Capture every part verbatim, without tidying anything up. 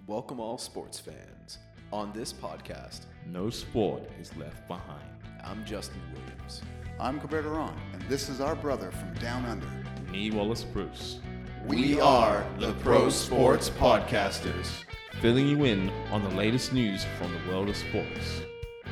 Welcome all sports fans. On this podcast, no sport is left behind. I'm Justin Williams. I'm Colbert Durant, and this is our brother from Down Under, Nee Wallace Bruce. We are the Pro Sports Podcasters, filling you in on the latest news from the world of sports.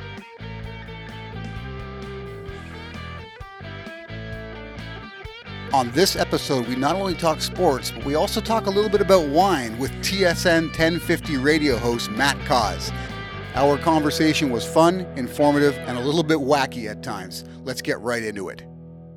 On this episode, we not only talk sports, but we also talk a little bit about wine with T S N ten fifty radio host Matt Cause. Our conversation was fun, informative, and a little bit wacky at times. Let's get right into it.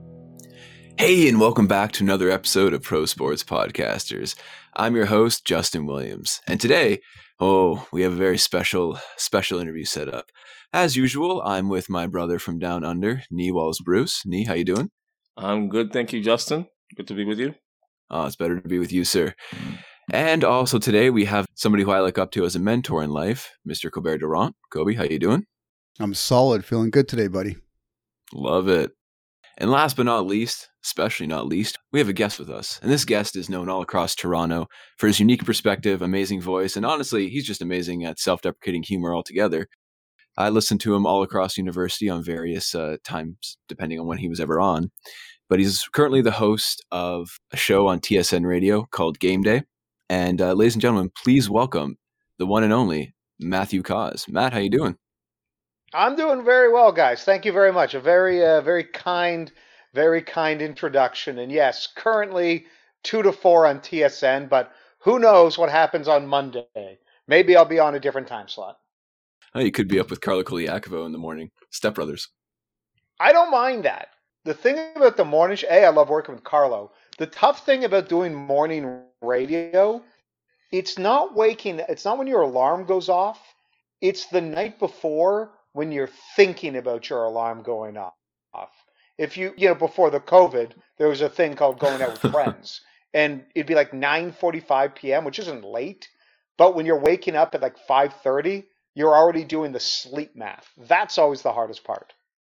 Hey, and welcome back to another episode of Pro Sports Podcasters. I'm your host, Justin Williams, and today, oh, we have a very special, special interview set up. As usual, I'm with my brother from Down Under, Nee Wallace Bruce. Nee, how you doing? I'm good, thank you, Justin. Good to be with you. Oh, it's better to be with you, sir. And also today we have somebody who I look up to as a mentor in life, Mister Colbert Durant. Kobe, how you doing? I'm solid, feeling good today, buddy. Love it. And last but not least, especially not least, we have a guest with us. And this guest is known all across Toronto for his unique perspective, amazing voice, and honestly, he's just amazing at self-deprecating humor altogether. I listened to him all across university on various uh, times, depending on when he was ever on. But he's currently the host of a show on T S N Radio called Game Day. And uh, ladies and gentlemen, please welcome the one and only Matthew Cause. Matt, how you doing? I'm doing very well, guys. Thank you very much. A very, uh, very kind, very kind introduction. And yes, currently two to four on T S N, but who knows what happens on Monday? Maybe I'll be on a different time slot. Oh, you could be up with Carlo Koliakovo in the morning. Step Brothers. I don't mind that. The thing about the morning show, A, I love working with Carlo. The tough thing about doing morning radio, it's not waking, it's not when your alarm goes off. It's the night before when you're thinking about your alarm going off. If you, you know, before the COVID, there was a thing called going out with friends. And it'd be like nine forty-five p.m., which isn't late. But when you're waking up at like five thirty, you're already doing the sleep math. That's always the hardest part.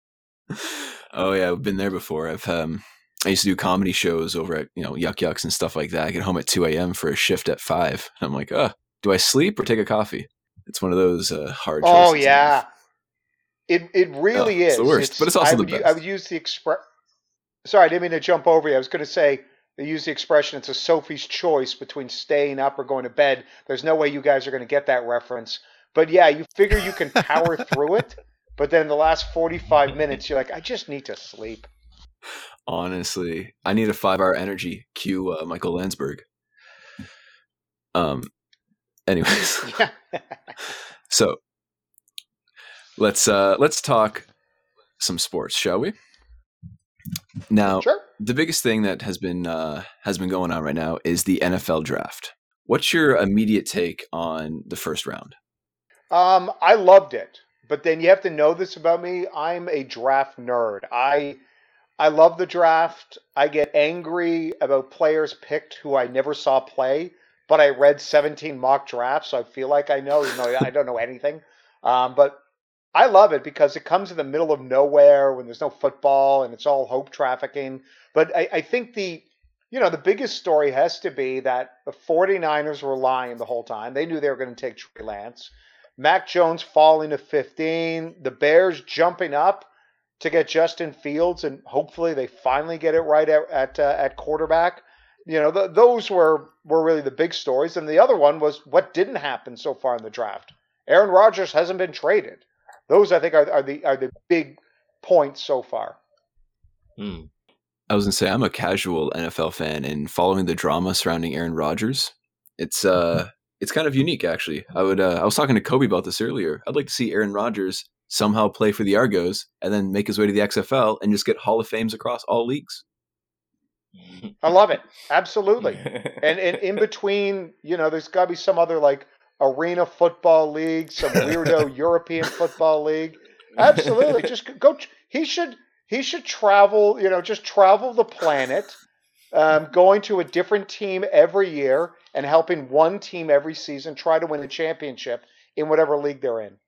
Oh yeah, I've been there before. I've um, I used to do comedy shows over at you know Yuck Yucks and stuff like that. I get home at two a.m. for a shift at five. I'm like, oh, do I sleep or take a coffee? It's one of those uh, hard choices. Oh yeah, it it really oh, is. It's the worst, it's, but it's also I the would, best. I would use the express. Sorry, I didn't mean to jump over you. I was going to say they use the expression. It's a Sophie's choice between staying up or going to bed. There's no way you guys are going to get that reference. But yeah, you figure you can power through it, but then the last forty-five minutes, you're like, I just need to sleep. Honestly, I need a five-hour energy. Cue uh, Michael Landsberg. Um. Anyways, so let's uh, let's talk some sports, shall we? Now, Sure. The biggest thing that has been uh, has been going on right now is the N F L draft. What's your immediate take on the first round? Um, I loved it, but then you have to know this about me. I'm a draft nerd. I I love the draft. I get angry about players picked who I never saw play, but I read seventeen mock drafts, so I feel like I know, even though I don't know anything. Um, but I love it because it comes in the middle of nowhere when there's no football and it's all hope trafficking. But I, I think the you know the biggest story has to be that the 49ers were lying the whole time. They knew they were going to take Trey Lance. Mac Jones falling to fifteen, the Bears jumping up to get Justin Fields, and hopefully they finally get it right at at, uh, at quarterback. You know, the, those were, were really the big stories. And the other one was what didn't happen so far in the draft. Aaron Rodgers hasn't been traded. Those, I think, are, are the are the big points so far. Hmm. I was going to say, I'm a casual N F L fan, and following the drama surrounding Aaron Rodgers, it's... uh. It's kind of unique, actually. I would. Uh, I was talking to Kobe about this earlier. I'd like to see Aaron Rodgers somehow play for the Argos and then make his way to the X F L and just get Hall of Fames across all leagues. I love it. Absolutely. And, and in between, you know, there's got to be some other like arena football league, some weirdo European football league. Absolutely. Just go. He should. He should travel. You know, just travel the planet, um, going to a different team every year. And helping one team every season try to win a championship in whatever league they're in.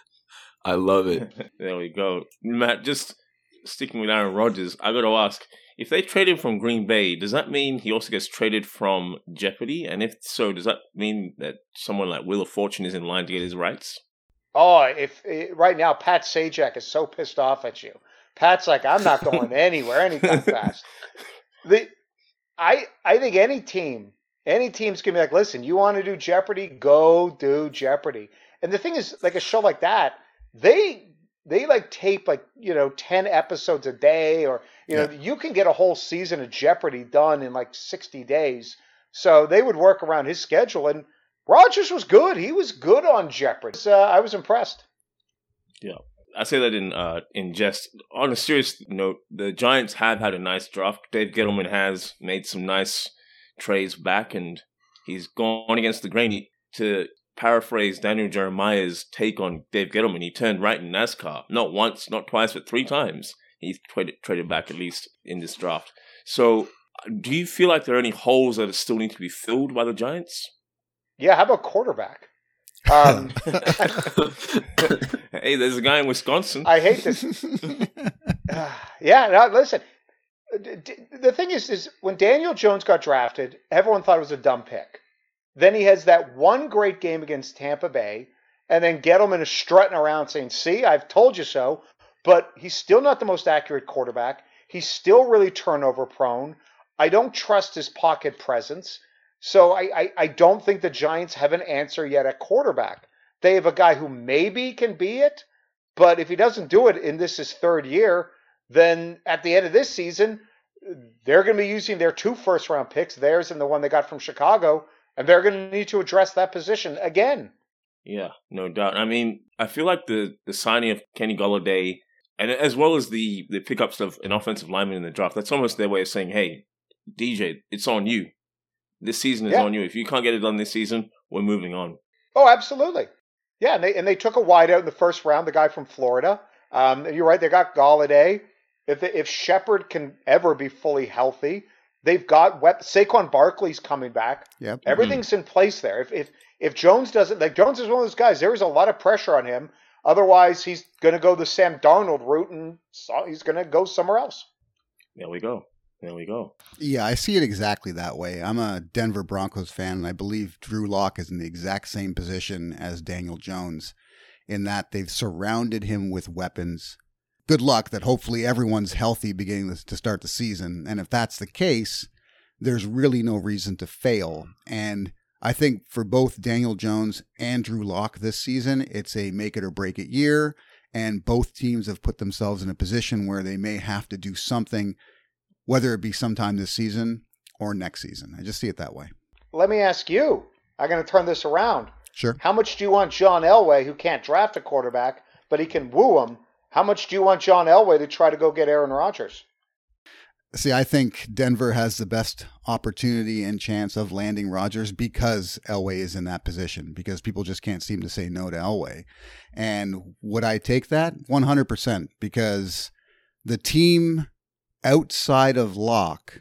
I love it. There we go. Matt, just sticking with Aaron Rodgers, I got to ask, If they trade him from Green Bay, does that mean he also gets traded from Jeopardy? And if so, does that mean that someone like Wheel of Fortune is in line to get his rights? Oh, if right now Pat Sajak is so pissed off at you. Pat's like, I'm not going anywhere anytime fast. The, I I think any team, any team's gonna be like, listen, you want to do Jeopardy? Go do Jeopardy. And the thing is, like a show like that, they they like tape like you know ten episodes a day, or you know yeah. you can get a whole season of Jeopardy done in like sixty days. So they would work around his schedule, and Rodgers was good. He was good on Jeopardy. Uh, I was impressed. Yeah, I say that in uh, in jest. On a serious note, the Giants have had a nice draft. Dave Gettleman has made some nice trades back, and he's gone against the grain. He, to paraphrase Daniel Jeremiah's take on Dave Gettleman, he turned right in NASCAR. Not once, not twice, but three times. He's traded, traded back, at least, in this draft. So, do you feel like there are any holes that still need to be filled by the Giants? Yeah, how about quarterback? Um, hey, there's a guy in Wisconsin. I hate this. Uh, yeah, no, listen. The thing is, is when Daniel Jones got drafted, everyone thought it was a dumb pick. Then he has that one great game against Tampa Bay, and then Gettleman is strutting around saying, see, I've told you so. But he's still not the most accurate quarterback. He's still really turnover prone. I don't trust his pocket presence. So I, I, I don't think the Giants have an answer yet at quarterback. They have a guy who maybe can be it, but if he doesn't do it in this his third year, then at the end of this season, they're going to be using their two first-round picks, theirs and the one they got from Chicago, and they're going to need to address that position again. Yeah, no doubt. I mean, I feel like the, the signing of Kenny Golladay, and as well as the, the pickups of an offensive lineman in the draft, that's almost their way of saying, hey, D J, it's on you. This season is yeah. on you. If you can't get it done this season, we're moving on. Oh, absolutely. Yeah, and they and they took a wideout in the first round, the guy from Florida. Um, and you're right, they got Golladay. If they, if Shepard can ever be fully healthy, they've got Web- Saquon Barkley's coming back. Yep. Everything's mm-hmm. in place there. If if if Jones doesn't, like Jones is one of those guys. There is a lot of pressure on him. Otherwise, he's going to go the Sam Darnold route, and so he's going to go somewhere else. There we go. There we go. Yeah, I see it exactly that way. I'm a Denver Broncos fan, and I believe Drew Lock is in the exact same position as Daniel Jones in that they've surrounded him with weapons. Good luck that hopefully everyone's healthy beginning to start the season. And if that's the case, there's really no reason to fail. And I think for both Daniel Jones and Drew Lock this season, it's a make it or break it year. And both teams have put themselves in a position where they may have to do something, whether it be sometime this season or next season. I just see it that way. Let me ask you. I'm going to turn this around. Sure. How much do you want John Elway, who can't draft a quarterback, but he can woo him? How much do you want John Elway to try to go get Aaron Rodgers? See, I think Denver has the best opportunity and chance of landing Rodgers because Elway is in that position, because people just can't seem to say no to Elway. And would I take that? one hundred percent, because the team outside of Locke,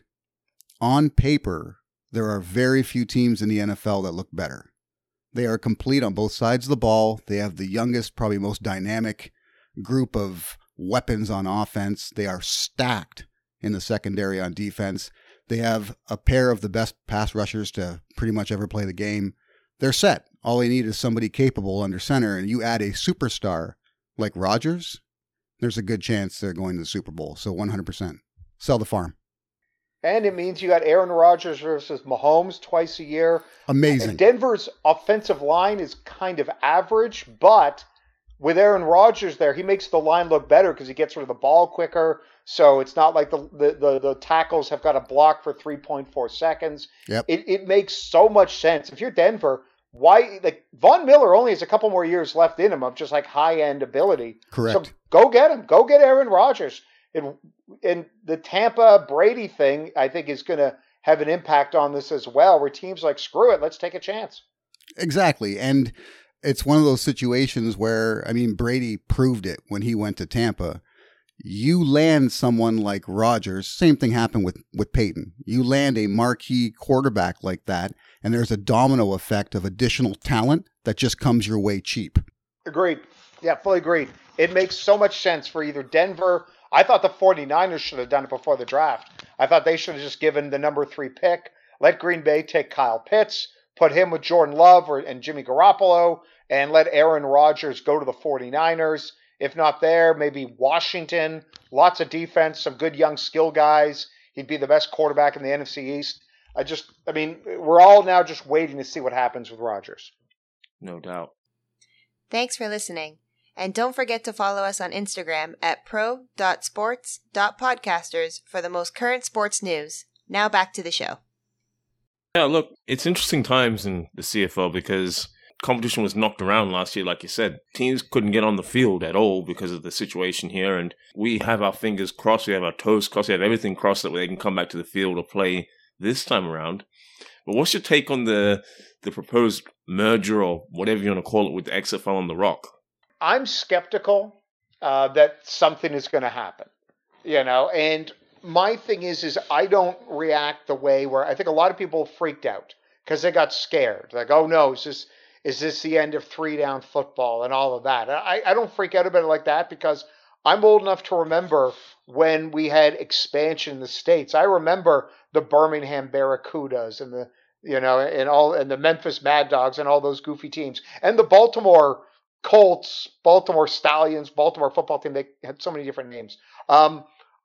on paper, there are very few teams in the N F L that look better. They are complete on both sides of the ball. They have the youngest, probably most dynamic group of weapons on offense. They are stacked in the secondary on defense. They have a pair of the best pass rushers to pretty much ever play the game. They're set. All they need is somebody capable under center, and you add a superstar like Rodgers, there's a good chance they're going to the Super Bowl. So one hundred percent. Sell the farm. And it means you got Aaron Rodgers versus Mahomes twice a year. Amazing. And Denver's offensive line is kind of average, but with Aaron Rodgers there, he makes the line look better because he gets rid of the ball quicker. So it's not like the the, the, the tackles have got to block for three point four seconds. Yep. It it makes so much sense. If you're Denver, why like Von Miller only has a couple more years left in him of just like high end ability. Correct. So go get him. Go get Aaron Rodgers. And and the Tampa Brady thing, I think, is going to have an impact on this as well, where teams like, screw it, let's take a chance. Exactly. And it's one of those situations where, I mean, Brady proved it when he went to Tampa. You land someone like Rodgers, same thing happened with, with Peyton. You land a marquee quarterback like that, and there's a domino effect of additional talent that just comes your way cheap. Agreed. Yeah, fully agreed. It makes so much sense for either Denver I thought the 49ers should have done it before the draft. I thought they should have just given the number three pick, let Green Bay take Kyle Pitts, put him with Jordan Love or, and Jimmy Garoppolo, and let Aaron Rodgers go to the 49ers. If not there, maybe Washington. Lots of defense, some good young skill guys. He'd be the best quarterback in the N F C East. I just, I mean, we're all now just waiting to see what happens with Rodgers. No doubt. Thanks for listening. And don't forget to follow us on Instagram at pro dot sports dot podcasters for the most current sports news. Now back to the show. Yeah, look, it's interesting times in the C F L because competition was knocked around last year, like you said. Teams couldn't get on the field at all because of the situation here, and we have our fingers crossed, we have our toes crossed, we have everything crossed that they can come back to the field or play this time around. But what's your take on the the proposed merger or whatever you want to call it with the X F L and The Rock? I'm skeptical uh, that something is going to happen, you know, and my thing is, is I don't react the way where I think a lot of people freaked out because they got scared. Like, oh no, is this, is this the end of three down football and all of that? I, I don't freak out about it like that because I'm old enough to remember when we had expansion in the States. I remember the Birmingham Barracudas and the, you know, and all, and the Memphis Mad Dogs and all those goofy teams and the Baltimore Colts, Baltimore Stallions, Baltimore football team. They had so many different names. Um,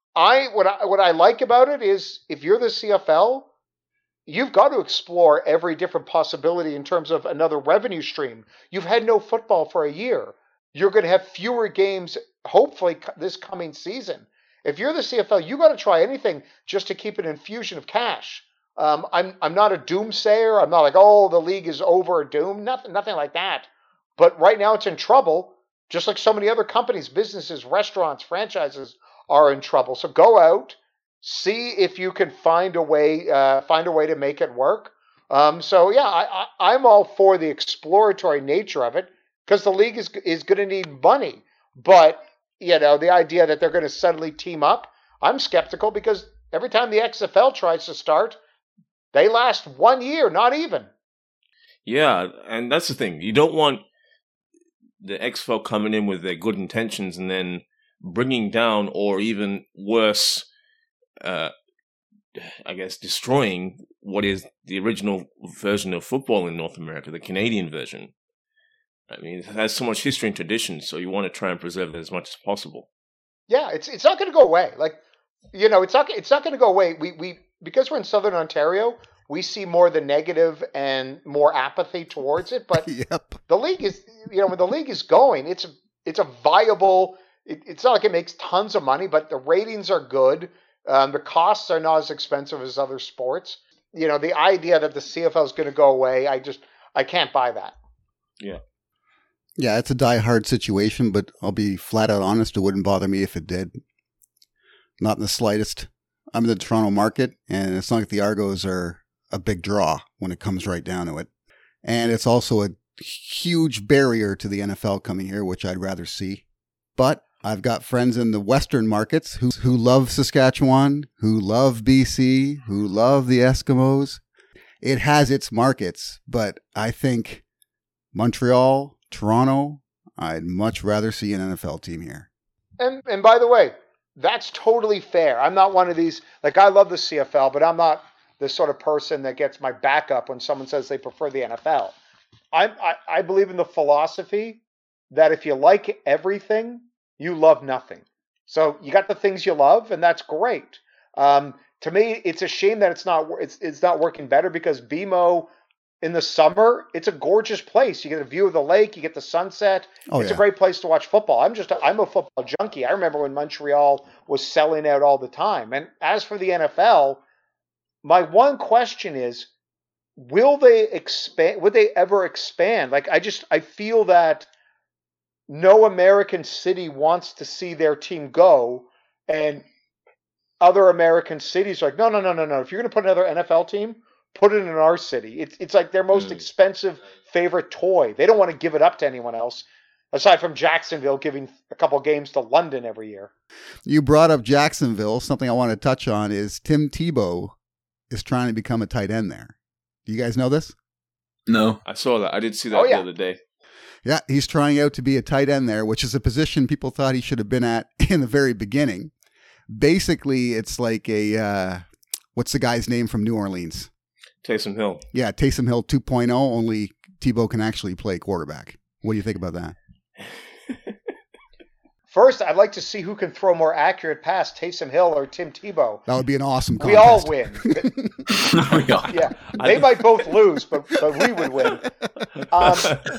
I what I what I like about it is if you're the C F L, you've got to explore every different possibility in terms of another revenue stream. You've had no football for a year. You're going to have fewer games, hopefully, this coming season. If you're the C F L, you got to try anything just to keep an infusion of cash. Um, I'm I'm not a doomsayer. I'm not like, oh, the league is over or doomed. Nothing nothing like that. But right now it's in trouble, just like so many other companies, businesses, restaurants, franchises are in trouble. So go out, see if you can find a way, uh, find a way to make it work. Um, so yeah, I, I, I'm all for the exploratory nature of it because the league is is going to need money. But you know, the idea that they're going to suddenly team up, I'm skeptical because every time the X F L tries to start, they last one year, not even. Yeah, and that's the thing. You don't want the X F L coming in with their good intentions and then bringing down or even worse, uh, I guess, destroying what is the original version of football in North America, the Canadian version. I mean, it has so much history and tradition, so you want to try and preserve it as much as possible. Yeah, it's it's not going to go away. Like, you know, it's not it's not going to go away. We we because we're in Southern Ontario, we see more the negative and more apathy towards it. But yep. the league is, you know, when the league is going, it's it's a viable. It, it's not like it makes tons of money, but the ratings are good. Um, the costs are not as expensive as other sports. You know, the idea that the C F L is going to go away, I just I can't buy that. Yeah. Yeah, it's a die-hard situation, but I'll be flat out honest, it wouldn't bother me if it did. Not in the slightest. I'm in the Toronto market, and it's not like the Argos are a big draw when it comes right down to it. And it's also a huge barrier to the N F L coming here, which I'd rather see. But I've got friends in the Western markets who who love Saskatchewan, who love B C, who love the Eskimos. It has its markets, but I think Montreal, Toronto, I'd much rather see an N F L team here. And and by the way, that's totally fair. I'm not one of these, like I love the C F L, but I'm not the sort of person that gets my back up when someone says they prefer the N F L. I, I, I believe in the philosophy that if you like everything, you love nothing. So you got the things you love, and that's great. Um, to me, it's a shame that it's not it's it's not working better because B M O in the summer, it's a gorgeous place. You get a view of the lake, you get the sunset. Oh, it's yeah. a great place to watch football. I'm just a, I'm a football junkie. I remember when Montreal was selling out all the time. And as for the N F L, my one question is, will they expand? Would they ever expand? Like I just I feel that no American city wants to see their team go, and other American cities are like, no, no, no, no, no. If you're going to put another N F L team, put it in our city. It's it's like their most mm. expensive favorite toy. They don't want to give it up to anyone else, aside from Jacksonville giving a couple games to London every year. You brought up Jacksonville. Something I want to touch on is Tim Tebow is trying to become a tight end there. Do you guys know this? No. I saw that. I did see that oh, yeah. the other day. Yeah, he's trying out to be a tight end there, which is a position people thought he should have been at in the very beginning. Basically, it's like a, uh, what's the guy's name from New Orleans? Taysom Hill. Yeah, Taysom Hill two point oh, only Tebow can actually play quarterback. What do you think about that? First, I'd like to see who can throw more accurate pass, Taysom Hill or Tim Tebow. That would be an awesome We contest. all win. we are. Yeah, they might both lose, but, but we would win. Um,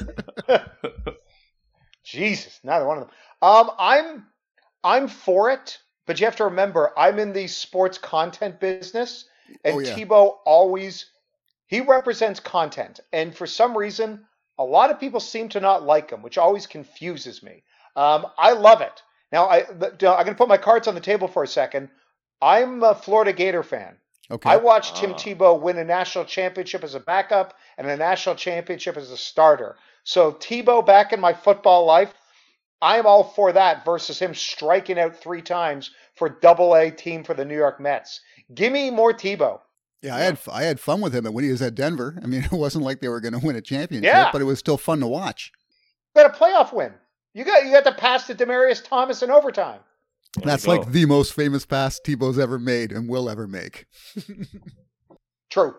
Jesus, neither one of them. Um, I'm I'm for it, but you have to remember, I'm in the sports content business, and Oh, yeah. Tebow always he represents content, and for some reason, a lot of people seem to not like him, which always confuses me. Um, I love it. Now, I, I'm going to put my cards on the table for a second. I'm a Florida Gator fan. Okay. I watched Tim Ah. Tebow win a national championship as a backup and a national championship as a starter. So Tebow back in my football life, I'm all for that versus him striking out three times for double A team for the New York Mets. Give me more Tebow. Yeah, I had I had fun with him when he was at Denver. I mean, it wasn't like they were going to win a championship, Yeah. but it was still fun to watch. You got a playoff win. You got you got to pass to Demaryius Thomas in overtime. There That's you go. like the most famous pass Tebow's ever made and will ever make. True.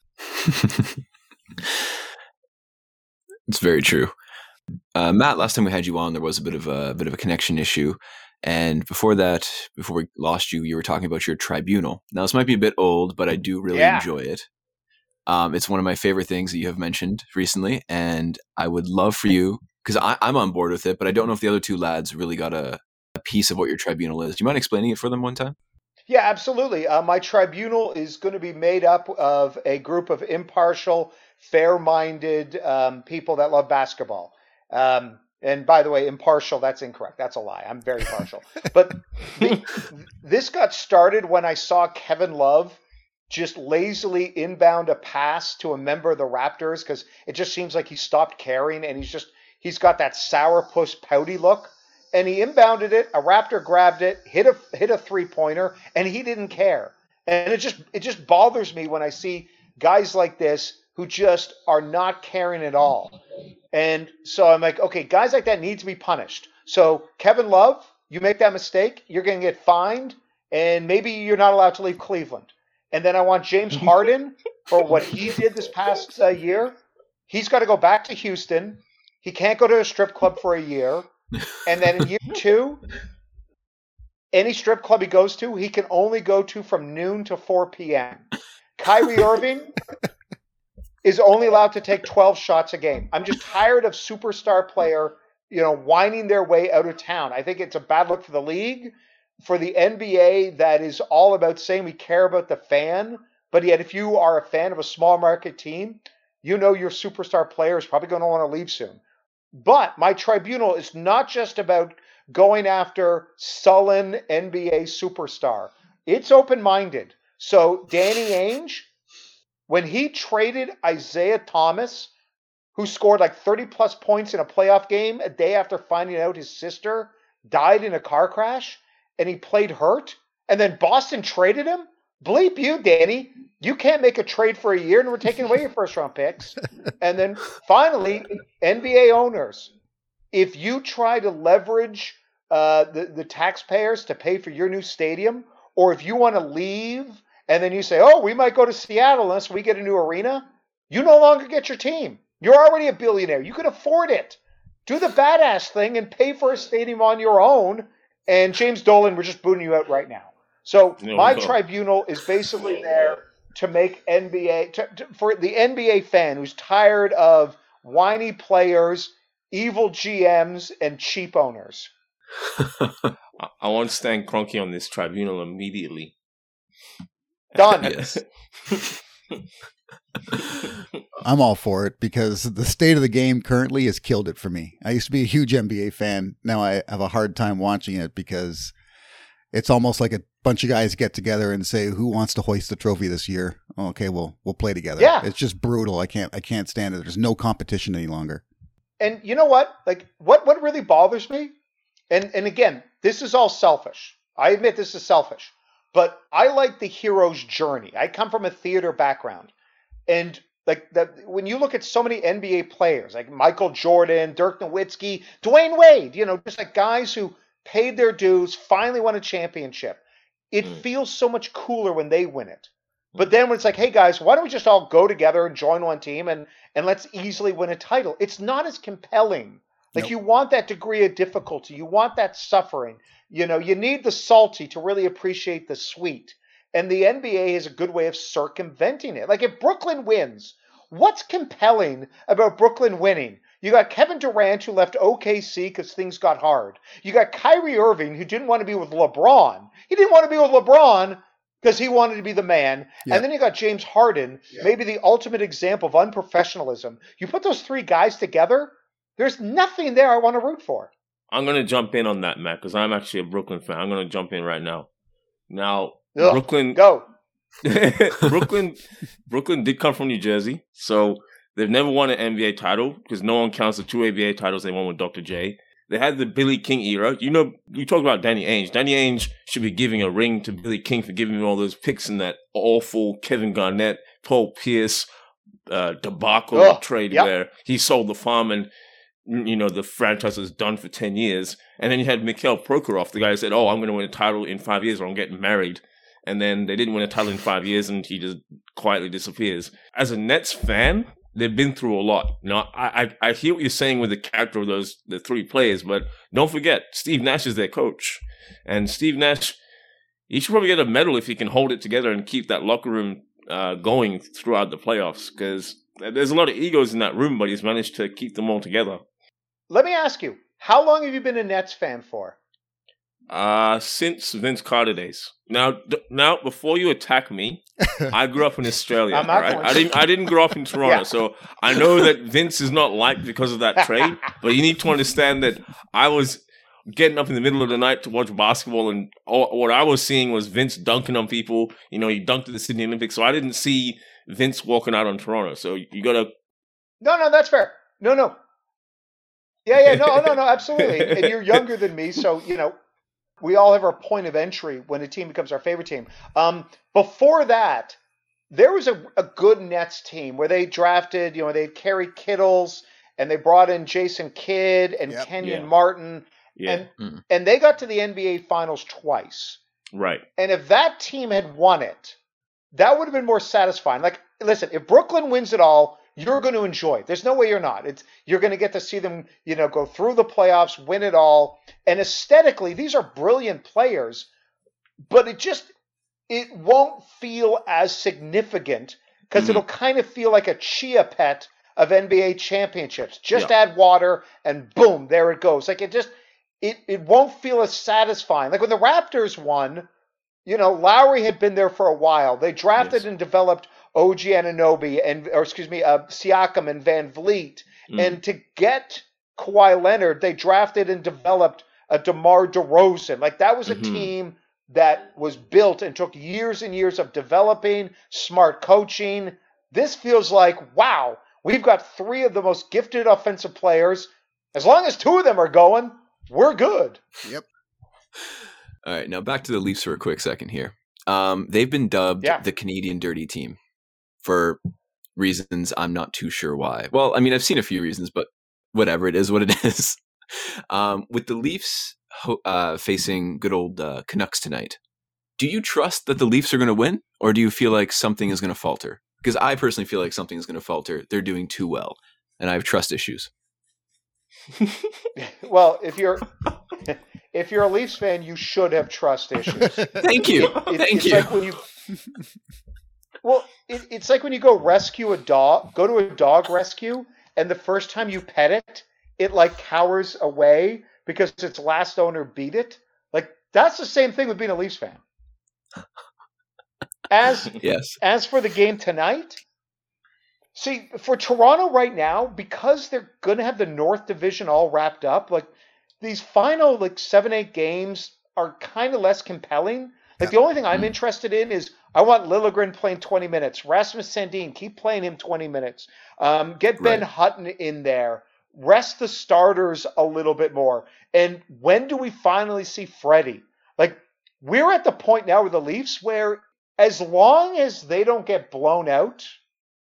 It's very true. Uh, Matt, last time we had you on, there was a bit of a, a bit of a connection issue, and before that, before we lost you, you were talking about your tribunal. Now, this might be a bit old, but I do really Yeah. enjoy it. Um, it's one of my favorite things that you have mentioned recently, and I would love for you, because I'm on board with it, but I don't know if the other two lads really got a, a piece of what your tribunal is. Do you mind explaining it for them one time? Yeah, absolutely. Uh, my tribunal is going to be made up of a group of impartial, fair-minded um, people that love basketball. Um, and by the way, impartial, that's incorrect. That's a lie. I'm very partial. But the, this got started when I saw Kevin Love just lazily inbound a pass to a member of the Raptors because it just seems like he stopped caring and he's just he's got that sourpuss pouty look. And he inbounded it, a Raptor grabbed it, hit a hit a three-pointer, and he didn't care. And it just it just bothers me when I see guys like this who just are not caring at all. And so I'm like, okay, guys like that need to be punished. So Kevin Love, you make that mistake, you're going to get fined, and maybe you're not allowed to leave Cleveland. And then I want James Harden for what he did this past uh, year. He's got to go back to Houston. He can't go to a strip club for a year. And then in year two, any strip club he goes to, he can only go to from noon to four p.m. Kyrie Irving is only allowed to take twelve shots a game. I'm just tired of superstar player, you know, whining their way out of town. I think it's a bad look for the league, for the N B A that is all about saying we care about the fan, but yet if you are a fan of a small market team, you know your superstar player is probably going to want to leave soon. But my tribunal is not just about going after sullen N B A superstar. It's open-minded. So Danny Ainge, when he traded Isaiah Thomas, who scored like thirty plus points in a playoff game a day after finding out his sister died in a car crash, and he played hurt, and then Boston traded him? Bleep you, Danny. You can't make a trade for a year, and we're taking away your first-round picks. And then finally, N B A owners, if you try to leverage uh, the, the taxpayers to pay for your new stadium, or if you want to leave and then you say, oh, we might go to Seattle unless we get a new arena, you no longer get your team. You're already a billionaire. You can afford it. Do the badass thing and pay for a stadium on your own. And James Dolan, we're just booting you out right now. So No, my no. tribunal is basically there to make N B A, to, to, for the N B A fan who's tired of whiny players, evil G Ms, and cheap owners. I, I want to stand Cronky on this tribunal immediately. Done. Yes. I'm all for it because the state of the game currently has killed it for me. I used to be a huge N B A fan. Now I have a hard time watching it because it's almost like a bunch of guys get together and say, who wants to hoist the trophy this year? Okay, well, we'll play together. Yeah. It's just brutal. I can't, I can't stand it. There's no competition any longer. And you know what? Like what, what really bothers me? And and again, this is all selfish. I admit this is selfish. But I like the hero's journey. I come from a theater background. And Like that, when you look at so many N B A players, like Michael Jordan, Dirk Nowitzki, Dwayne Wade, you know, just like guys who paid their dues, finally won a championship. It Mm. feels so much cooler when they win it. But then when it's like, hey guys, why don't we just all go together and join one team and and let's easily win a title? It's not as compelling. Like Nope. you want that degree of difficulty, you want that suffering. You know, you need the salty to really appreciate the sweet. And the N B A is a good way of circumventing it. Like if Brooklyn wins, what's compelling about Brooklyn winning? You got Kevin Durant who left O K C because things got hard. You got Kyrie Irving who didn't want to be with LeBron. He didn't want to be with LeBron because he wanted to be the man. Yep. And then you got James Harden, Yep. maybe the ultimate example of unprofessionalism. You put those three guys together, there's nothing there I want to root for. I'm going to jump in on that, Matt, because I'm actually a Brooklyn fan. I'm going to jump in right now. Now, Ugh, Brooklyn, Go. Brooklyn, Brooklyn did come from New Jersey, so they've never won an N B A title because no one counts the two N B A titles they won with Doctor J. They had the Billy King era. You know, you talk about Danny Ainge. Danny Ainge should be giving a ring to Billy King for giving him all those picks in that awful Kevin Garnett, Paul Pierce uh, debacle Ugh, trade yep. where he sold the farm and, you know, the franchise was done for ten years. And then you had Mikhail Prokhorov, the guy who said, oh, I'm going to win a title in five years or I'm getting married. And then they didn't win a title in five years and he just quietly disappears. As a Nets fan, they've been through a lot. Now, I, I I hear what you're saying with the character of those the three players, but don't forget, Steve Nash is their coach. And Steve Nash, he should probably get a medal if he can hold it together and keep that locker room uh, going throughout the playoffs, because there's a lot of egos in that room, but he's managed to keep them all together. Let me ask you, how long have you been a Nets fan for? Uh, since Vince Carter days. Now, d- now before you attack me, I grew up in Australia. I'm not Right? going I to. didn't. I didn't grow up in Toronto, Yeah. so I know that Vince is not liked because of that trade. But you need to understand that I was getting up in the middle of the night to watch basketball, and all, what I was seeing was Vince dunking on people. You know, he dunked at the Sydney Olympics, so I didn't see Vince walking out on Toronto. So you gotta. No, no, that's fair. No, no. Yeah, yeah, no, no, no, absolutely. And you're younger than me, so, you know, we all have our point of entry when a team becomes our favorite team. Um, before that, there was a, a good Nets team where they drafted, you know, they had Kerry Kittles and they brought in Jason Kidd and Yep. Kenyon Yeah. Martin, Yeah. and Mm. and they got to the N B A Finals twice. Right. And if that team had won it, that would have been more satisfying. Like, listen, if Brooklyn wins it all, you're going to enjoy it. There's no way you're not. It's you're going to get to see them, you know, go through the playoffs, win it all. And aesthetically, these are brilliant players, but it just it won't feel as significant because Mhm. it'll kind of feel like a chia pet of N B A championships. Just Yeah. add water and boom, there it goes. Like it just it it won't feel as satisfying. Like when the Raptors won, you know, Lowry had been there for a while. They drafted Yes. and developed O G Anunoby and, or excuse me, uh, Siakam and Van Vliet. Mm. And to get Kawhi Leonard, they drafted and developed a DeMar DeRozan. Like that was a Mhm. team that was built and took years and years of developing, smart coaching. This feels like, wow, we've got three of the most gifted offensive players. As long as two of them are going, we're good. Yep. All right, now back to the Leafs for a quick second here. Um, they've been dubbed Yeah. the Canadian Dirty Team for reasons I'm not too sure why. Well, I mean, I've seen a few reasons, but whatever, it is what it is. Um, with the Leafs ho- uh, facing good old uh, Canucks tonight, do you trust that the Leafs are going to win, or do you feel like something is going to falter? Because I personally feel like something is going to falter. They're doing too well, and I have trust issues. Well, if you're if you're a Leafs fan, you should have trust issues. Thank you. It- Thank it's you. like when you well, it, it's like when you go rescue a dog, go to a dog rescue, and the first time you pet it, it like cowers away because its last owner beat it. Like that's the same thing with being a Leafs fan. As Yes. as for the game tonight, see, for Toronto right now, because they're going to have the North Division all wrapped up, like these final like seven, eight games are kind of less compelling. Like the only thing I'm Mm. interested in is I want Liljegren playing twenty minutes. Rasmus Sandin, keep playing him twenty minutes. Um, get Ben Right. Hutton in there. Rest the starters a little bit more. And when do we finally see Freddie? Like we're at the point now with the Leafs where as long as they don't get blown out,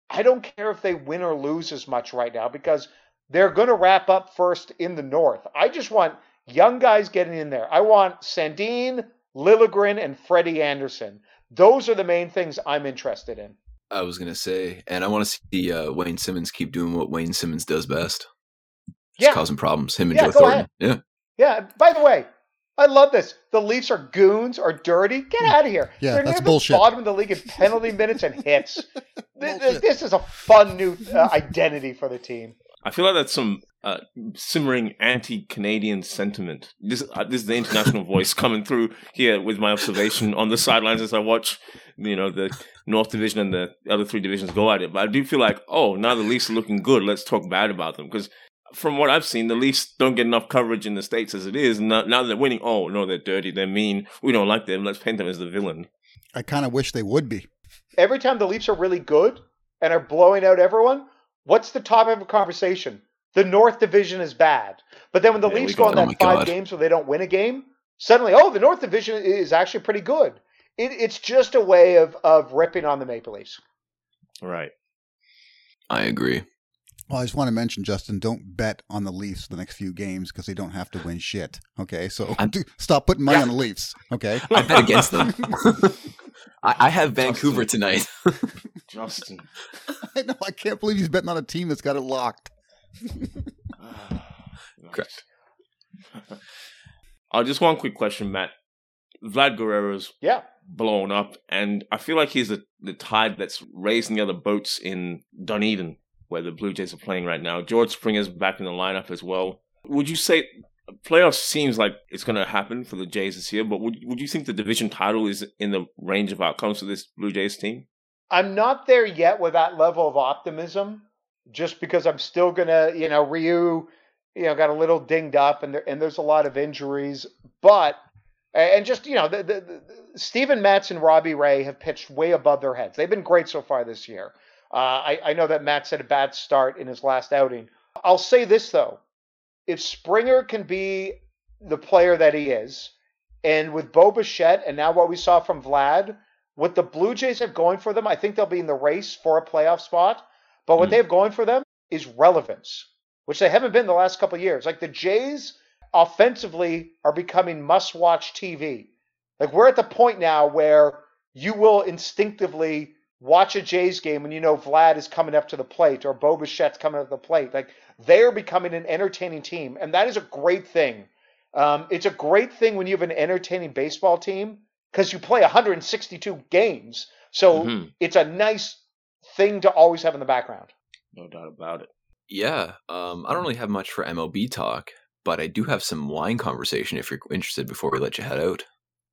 I don't care if they win or lose as much right now because they're going to wrap up first in the North. I just want young guys getting in there. I want Sandin, Liljegren, and Freddie Anderson. Those are the main things I'm interested in. I was going to say, and I want to see uh, Wayne Simmons keep doing what Wayne Simmons does best. Just Yeah. causing problems. Him and Yeah, Joe go Thornton. ahead. Yeah. Yeah, by the way, I love this. The Leafs are goons, are dirty. Get out of here. Yeah, They're that's near bullshit. the bottom of the league in penalty minutes and hits. Th- th- Bullshit. this is a fun new uh, identity for the team. I feel like that's some uh, simmering anti-Canadian sentiment. This uh, this is the international voice coming through here with my observation on the sidelines as I watch, you know, the North Division and the other three divisions go at it. But I do feel like, oh, now the Leafs are looking good. Let's talk bad about them because from what I've seen, the Leafs don't get enough coverage in the States as it is. Now, now they're winning. Oh no, they're dirty. They're mean. We don't like them. Let's paint them as the villain. I kind of wish they would be. Every time the Leafs are really good and are blowing out everyone, what's the topic of conversation? The North Division is bad. But then when the There we Leafs go. go on Oh that my five God. games where they don't win a game, suddenly, oh, the North Division is actually pretty good. It, it's just a way of, of ripping on the Maple Leafs. Right. I agree. Well, I just want to mention, Justin, don't bet on the Leafs the next few games because they don't have to win shit. Okay, so I'm- stop putting money Yeah. on the Leafs. Okay, I bet against them. I, I have Vancouver tonight. Justin. I know. I can't believe he's betting on a team that's got it locked. Correct. Uh, just one quick question, Matt. Vlad Guerrero's Yeah. blown up, and I feel like he's the, the tide that's raising the other boats in Dunedin, where the Blue Jays are playing right now. George Springer's back in the lineup as well. Would you say playoffs seems like it's going to happen for the Jays this year, but would would you think the division title is in the range of outcomes for this Blue Jays team? I'm not there yet with that level of optimism, just because I'm still gonna, you know, Ryu, you know, got a little dinged up, and there, and there's a lot of injuries. But and just you know, the, the, the, Steven Matz and Robbie Ray have pitched way above their heads. They've been great so far this year. Uh, I, I know that Matz had a bad start in his last outing. I'll say this though: if Springer can be the player that he is, and with Bo Bichette, and now what we saw from Vlad. What the Blue Jays have going for them, I think they'll be in the race for a playoff spot. But what Mm. they have going for them is relevance, which they haven't been the last couple of years. Like the Jays offensively are becoming must-watch T V. Like we're at the point now where you will instinctively watch a Jays game when you know Vlad is coming up to the plate or Bo Bichette's coming up to the plate. Like they're becoming an entertaining team, and that is a great thing. Um, it's a great thing when you have an entertaining baseball team. Because you play one hundred sixty-two games. So Mhm. it's a nice thing to always have in the background. No doubt about it. Yeah. Um, I don't really have much for M L B talk, but I do have some wine conversation if you're interested before we let you head out.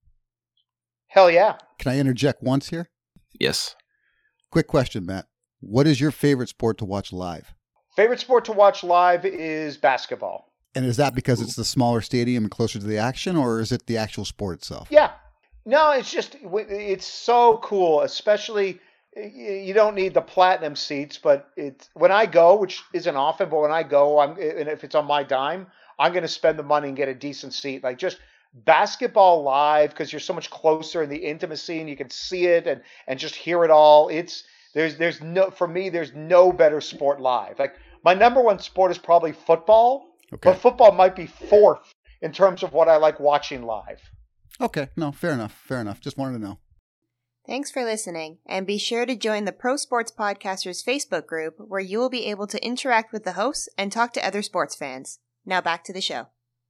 Hell yeah. Can I interject once here? Yes. Quick question, Matt. What is your favorite sport to watch live? Favorite sport to watch live is basketball. And is that because it's the smaller stadium and closer to the action, or is it the actual sport itself? Yeah. No, it's just, it's so cool, especially, you don't need the platinum seats, but it's, when I go, which isn't often, but when I go, I'm, and if it's on my dime, I'm going to spend the money and get a decent seat. Like just basketball live, because you're so much closer in the intimacy and you can see it and, and just hear it all. It's, there's, there's no, for me, there's no better sport live. Like my number one sport is probably football, Okay. but football might be fourth in terms of what I like watching live. Okay. No, fair enough. Fair enough. Just wanted to know. Thanks for listening, and be sure to join the Pro Sports Podcasters Facebook group where you will be able to interact with the hosts and talk to other sports fans. Now back to the show.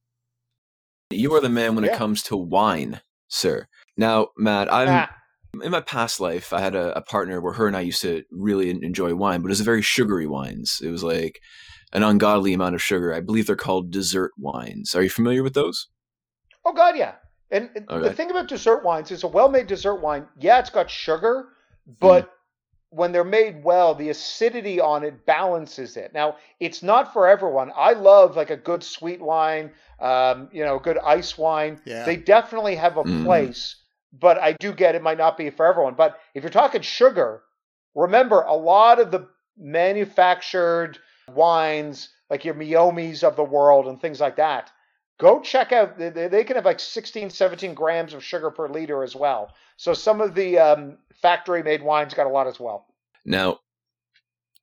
You are the man when Yeah. it comes to wine, sir. Now, Matt, I'm Ah. in my past life, I had a, a partner where her and I used to really en- enjoy wine, but it was very sugary wines. It was like an ungodly amount of sugar. I believe they're called dessert wines. Are you familiar with those? Oh God, yeah. And and the Okay. thing about dessert wines is a well-made dessert wine. Yeah, it's got sugar, but when they're made well, the acidity on it balances it. Now, it's not for everyone. I love like a good sweet wine, um, you know, good ice wine. Yeah. They definitely have a Mm. place, but I do get it might not be for everyone. But if you're talking sugar, remember a lot of the manufactured wines, like your Miomis of the world and things like that, go check out, they, they can have like sixteen, seventeen grams of sugar per liter as well. So some of the um, factory-made wines got a lot as well. Now,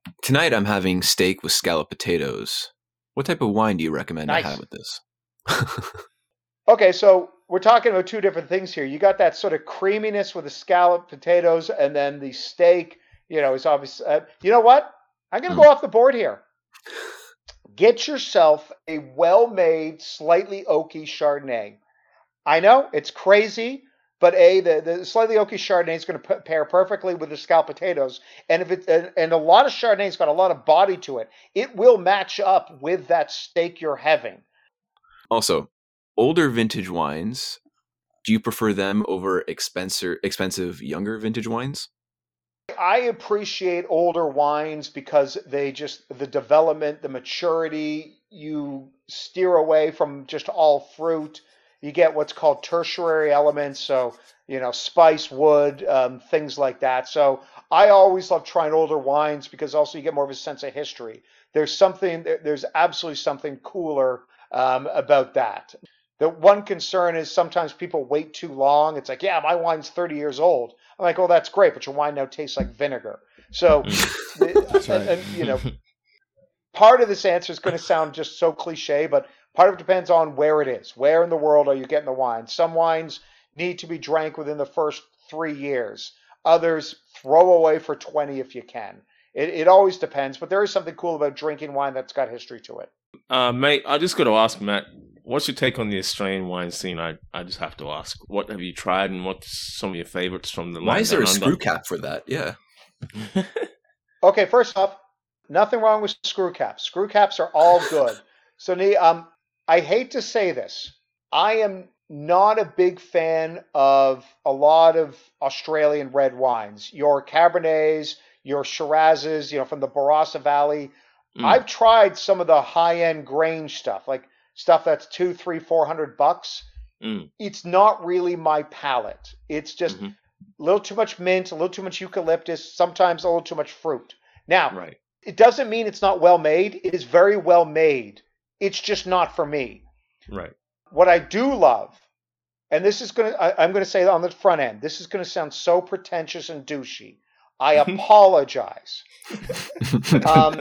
Tonight I'm having steak with scalloped potatoes. What type of wine do you recommend Nice. I have with this? Okay, so we're talking about two different things here. You got that sort of creaminess with the scalloped potatoes, and then the steak, you know, is obviously. Uh, you know what? I'm going to Mm. go off the board here. Get yourself a well-made, slightly oaky Chardonnay. I know it's crazy, but a the, the slightly oaky Chardonnay is going to p- pair perfectly with the scalloped potatoes, and if it and, and a lot of Chardonnay's got a lot of body to it, it will match up with that steak you're having. Also, older vintage wines, do you prefer them over expensive, expensive younger vintage wines? I appreciate older wines because they just, the development, the maturity, you steer away from just all fruit. You get what's called tertiary elements, so, you know, spice, wood, um, things like that. So I always love trying older wines because also you get more of a sense of history. There's something, there's absolutely something cooler um, about that. The one concern is sometimes people wait too long. It's like, yeah, my wine's thirty years old. I'm like, oh, that's great, but your wine now tastes like vinegar. So, That's and, right. and, you know, part of this answer is going to sound just so cliche, but part of it depends on where it is. Where in the world are you getting the wine? Some wines need to be drank within the first three years. Others, throw away for twenty if you can. It, it always depends, but there is something cool about drinking wine that's got history to it. Uh, mate, I just got to ask, Matt, what's your take on the Australian wine scene? I, I just have to ask. What have you tried and what's some of your favorites from the Why line is there a down under? screw cap for that? Yeah. Okay, first off, nothing wrong with screw caps. Screw caps are all good. So, Nee, um, I hate to say this. I am not a big fan of a lot of Australian red wines. Your Cabernets, your Shirazes, you know, from the Barossa Valley. Mm. I've tried some of the high-end Grange stuff, like stuff that's two, three, four hundred bucks. Mm. It's not really my palate. It's just Mhm. a little too much mint, a little too much eucalyptus, sometimes a little too much fruit. Now, Right. it doesn't mean it's not well made. It is very well made. It's just not for me. Right. What I do love, and this is going to, I'm going to say on the front end, this is going to sound so pretentious and douchey. I apologize. um,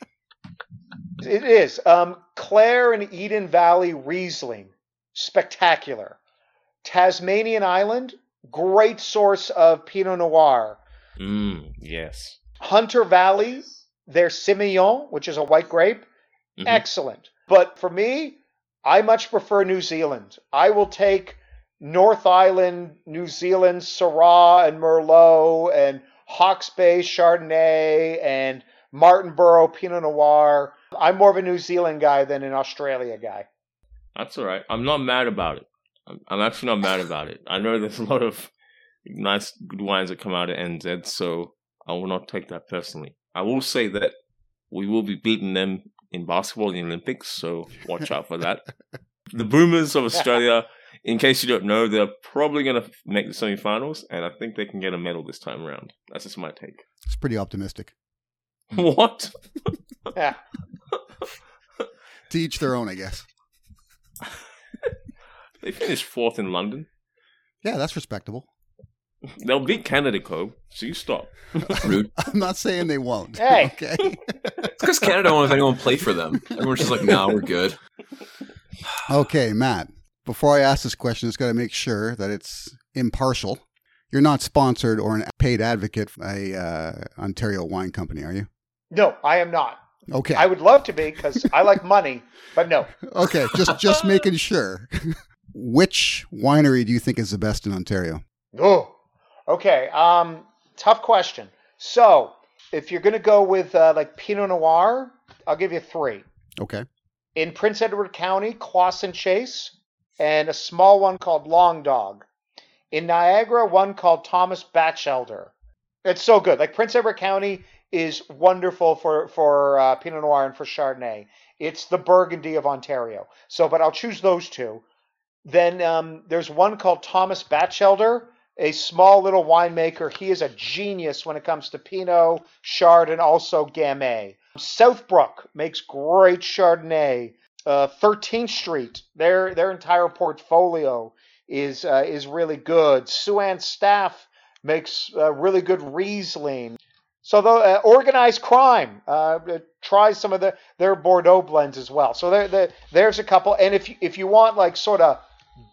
it is. Um, Clare and Eden Valley Riesling, spectacular. Tasmanian Island, great source of Pinot Noir. Mm, yes. Hunter Valley, their Semillon, which is a white grape, Mhm. excellent. But for me, I much prefer New Zealand. I will take North Island, New Zealand, Syrah and Merlot, and Hawke's Bay Chardonnay, and Martinborough Pinot Noir. I'm more of a New Zealand guy than an Australia guy. That's all right. I'm not mad about it. I'm, I'm actually not mad about it. I know there's a lot of nice, good wines that come out of N Z, so I will not take that personally. I will say that we will be beating them in basketball in the Olympics, so watch out for that. The Boomers of Australia, in case you don't know, they're probably going to make the semifinals, and I think they can get a medal this time around. That's just my take. It's pretty optimistic. What? Yeah. To each their own, I guess. They finished fourth in London. Yeah, that's respectable. They'll beat Canada, Cove, so you stop. Rude. I'm not saying they won't. Hey. Okay. It's because Canada won't have anyone play for them. Everyone's just like, nah, we're good. Okay, Matt. Before I ask this question, it's got to make sure that it's impartial. You're not sponsored or an paid advocate for a uh, Ontario wine company, are you? No, I am not. Okay. I would love to be because I like money, but no. Okay, just just making sure. Which winery do you think is the best in Ontario? Oh, okay. Um, tough question. So, if you're going to go with uh, like Pinot Noir, I'll give you three. Okay. In Prince Edward County, Clawson Chase, and a small one called Long Dog. In Niagara, one called Thomas Batchelder. It's so good. Like Prince Edward County is wonderful for for uh, Pinot Noir and for Chardonnay. It's the Burgundy of Ontario. So, but I'll choose those two. Then um, there's one called Thomas Batchelder, a small little winemaker. He is a genius when it comes to Pinot, Chard, and also Gamay. Southbrook makes great Chardonnay. Uh, thirteenth Street, their their entire portfolio is uh, is really good. Sue-Ann Staff makes uh, really good Riesling. So the uh, organized crime uh, tries some of the their Bordeaux blends as well. So there, there there's a couple. And if you, if you want like sort of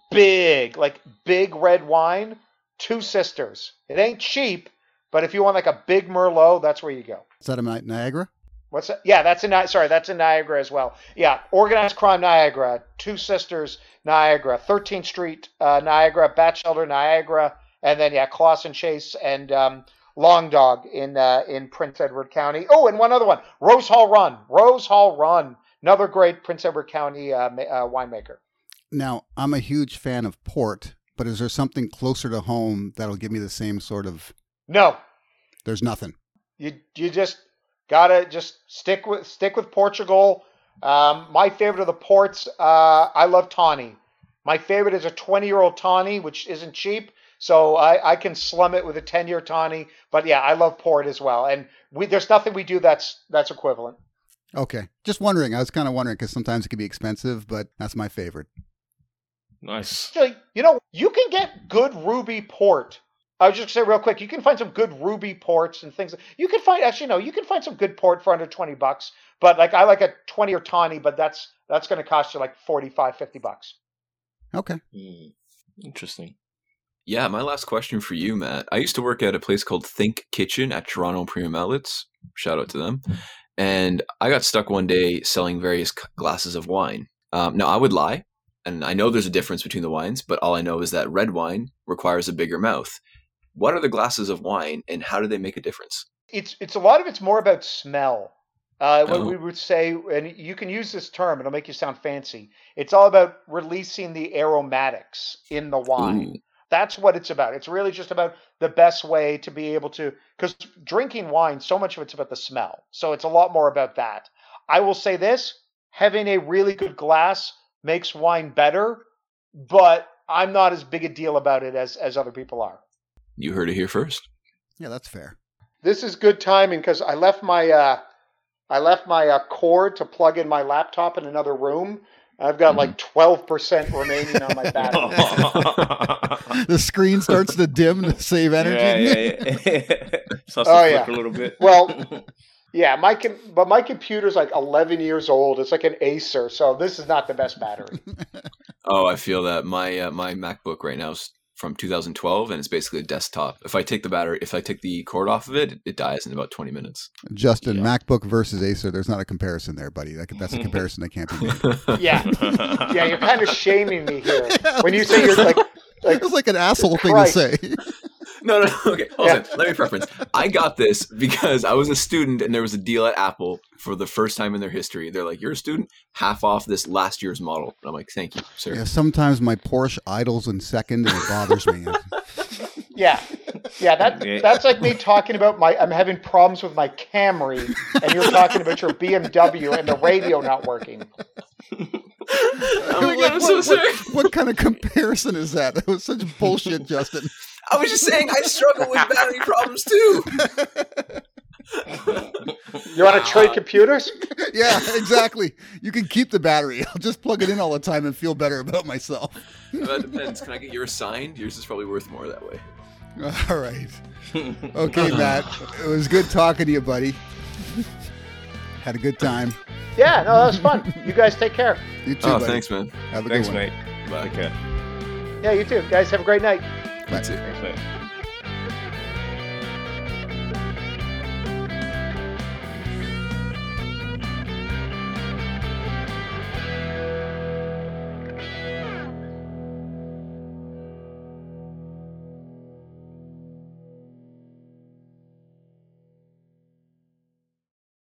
big, like big red wine, Two Sisters. It ain't cheap, but if you want like a big Merlot, that's where you go. Is that a Ni- Niagara? What's that? Yeah, that's in Ni- sorry, that's in Niagara as well. Yeah, organized crime Niagara, Two Sisters Niagara, thirteenth Street uh, Niagara, Batchelder Niagara, and then yeah, Clawson Chase and um, Long Dog in uh, in Prince Edward County. Oh, and one other one, Rose Hall Run. Rose Hall Run, another great Prince Edward County uh, ma- uh, winemaker. Now, I'm a huge fan of port, but is there something closer to home that'll give me the same sort of... No. There's nothing. You you just gotta just stick with stick with Portugal. Um, my favorite of the ports, uh, I love Tawny. My favorite is a twenty-year-old Tawny, which isn't cheap. So I, I can slum it with a ten-year Tawny, but yeah, I love port as well. And we, there's nothing we do that's that's equivalent. Okay, just wondering. I was kind of wondering because sometimes it can be expensive, but that's my favorite. Nice. So, you know, you can get good Ruby port. I was just gonna say real quick, you can find some good Ruby ports and things. You can find actually no, you can find some good port for under twenty bucks. But like I like a twenty-year Tawny, but that's that's going to cost you like forty-five, fifty bucks. Okay. Mm, interesting. Yeah, my last question for you, Matt. I used to work at a place called Think Kitchen at Toronto Premium Outlets. Shout out to them. And I got stuck one day selling various glasses of wine. Um, now, I would lie, and I know there's a difference between the wines, but all I know is that red wine requires a bigger mouth. What are the glasses of wine, and how do they make a difference? It's it's a lot of it's more about smell. Uh, what Oh. we would say, and you can use this term, it'll make you sound fancy. It's all about releasing the aromatics in the wine. Ooh. That's what it's about. It's really just about the best way to be able to, because drinking wine, so much of it's about the smell. So it's a lot more about that. I will say this, having a really good glass makes wine better, but I'm not as big a deal about it as, as other people are. You heard it here first. Yeah, that's fair. This is good timing because I left my uh, I left my uh, cord to plug in my laptop in another room. I've got like twelve percent remaining on my battery. The screen starts to dim to save energy. Yeah, yeah, yeah. Starts to Oh, flick yeah. a little bit. Well, yeah, my com- but my computer's like eleven years old. It's like an Acer, so this is not the best battery. Oh, I feel that. My uh, my MacBook right now is from two thousand twelve, and it's basically a desktop. If I take the battery, if I take the cord off of it, it dies in about twenty minutes. Justin, Yeah. MacBook versus Acer, there's not a comparison there, buddy. That, that's a comparison that can't be made. Yeah, yeah, you're kind of shaming me here when you say you're like like It's like an asshole thing Christ. to say. No, no, okay. Hold Yeah. on. Let me preference. I got this because I was a student and there was a deal at Apple for the first time in their history. They're like, you're a student, half off this last year's model. And I'm like, thank you, sir. Yeah, sometimes my Porsche idles in second and it bothers me. yeah, yeah. That Yeah. that's like me talking about my I'm having problems with my Camry, and you're talking about your B M W and the radio not working. Oh my God, I'm so what, sorry. what, what kind of comparison is that? That was such bullshit, Justin. I was just saying I struggle with battery problems too. You want to trade computers? Yeah, exactly. You can keep the battery. I'll just plug it in all the time and feel better about myself. That depends. Can I get yours signed? Yours is probably worth more that way. All right. Okay, Matt. It was good talking to you, buddy. Had a good time. Yeah, no, that was fun. You guys take care. You too, Oh, buddy. thanks, man. Have a Thanks, good one. mate. Bye. Take care. Yeah, you too. Guys, have a great night. You too. Thanks, mate.